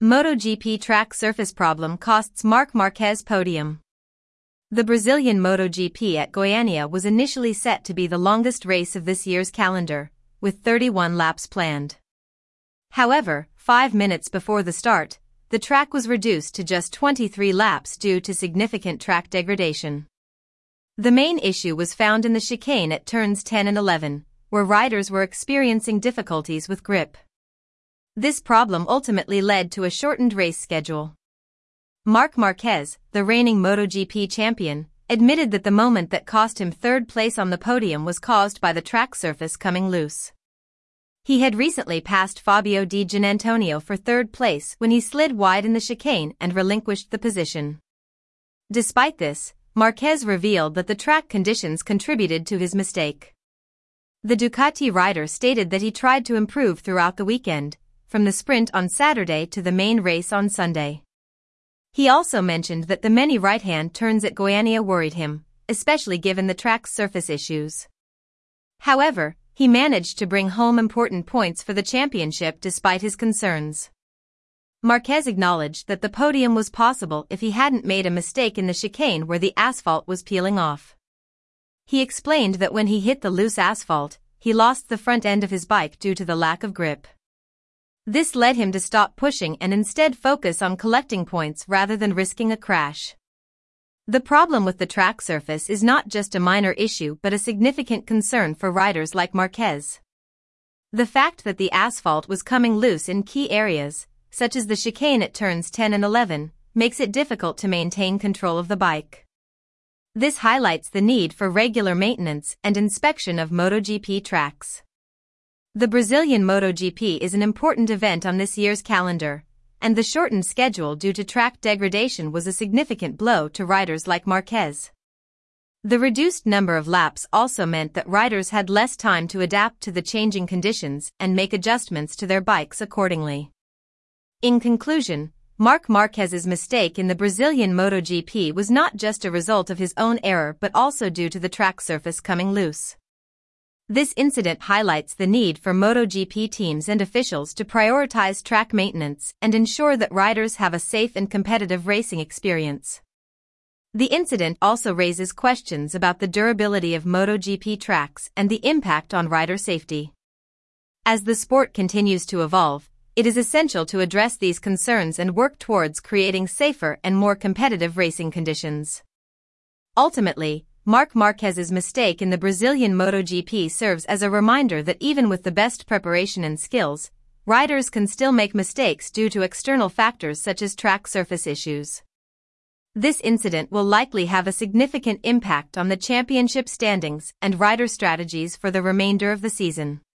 MotoGP track surface problem costs Marc Marquez podium. The Brazilian MotoGP at Goiânia was initially set to be the longest race of this year's calendar, with 31 laps planned. However, 5 minutes before the start, the track was reduced to just 23 laps due to significant track degradation. The main issue was found in the chicane at turns 10 and 11, where riders were experiencing difficulties with grip. This problem ultimately led to a shortened race schedule. Marc Marquez, the reigning MotoGP champion, admitted that the moment that cost him third place on the podium was caused by the track surface coming loose. He had recently passed Fabio Di Giannantonio for third place when he slid wide in the chicane and relinquished the position. Despite this, Marquez revealed that the track conditions contributed to his mistake. The Ducati rider stated that he tried to improve throughout the weekend, from the sprint on Saturday to the main race on Sunday. He also mentioned that the many right-hand turns at Goiânia worried him, especially given the track's surface issues. However, he managed to bring home important points for the championship despite his concerns. Marquez acknowledged that the podium was possible if he hadn't made a mistake in the chicane where the asphalt was peeling off. He explained that when he hit the loose asphalt, he lost the front end of his bike due to the lack of grip. This led him to stop pushing and instead focus on collecting points rather than risking a crash. The problem with the track surface is not just a minor issue but a significant concern for riders like Marquez. The fact that the asphalt was coming loose in key areas, such as the chicane at turns 10 and 11, makes it difficult to maintain control of the bike. This highlights the need for regular maintenance and inspection of MotoGP tracks. The Brazilian MotoGP is an important event on this year's calendar, and the shortened schedule due to track degradation was a significant blow to riders like Marquez. The reduced number of laps also meant that riders had less time to adapt to the changing conditions and make adjustments to their bikes accordingly. In conclusion, Marc Marquez's mistake in the Brazilian MotoGP was not just a result of his own error but also due to the track surface coming loose. This incident highlights the need for MotoGP teams and officials to prioritize track maintenance and ensure that riders have a safe and competitive racing experience. The incident also raises questions about the durability of MotoGP tracks and the impact on rider safety. As the sport continues to evolve, it is essential to address these concerns and work towards creating safer and more competitive racing conditions. Ultimately, Marc Marquez's mistake in the Brazilian MotoGP serves as a reminder that even with the best preparation and skills, riders can still make mistakes due to external factors such as track surface issues. This incident will likely have a significant impact on the championship standings and rider strategies for the remainder of the season.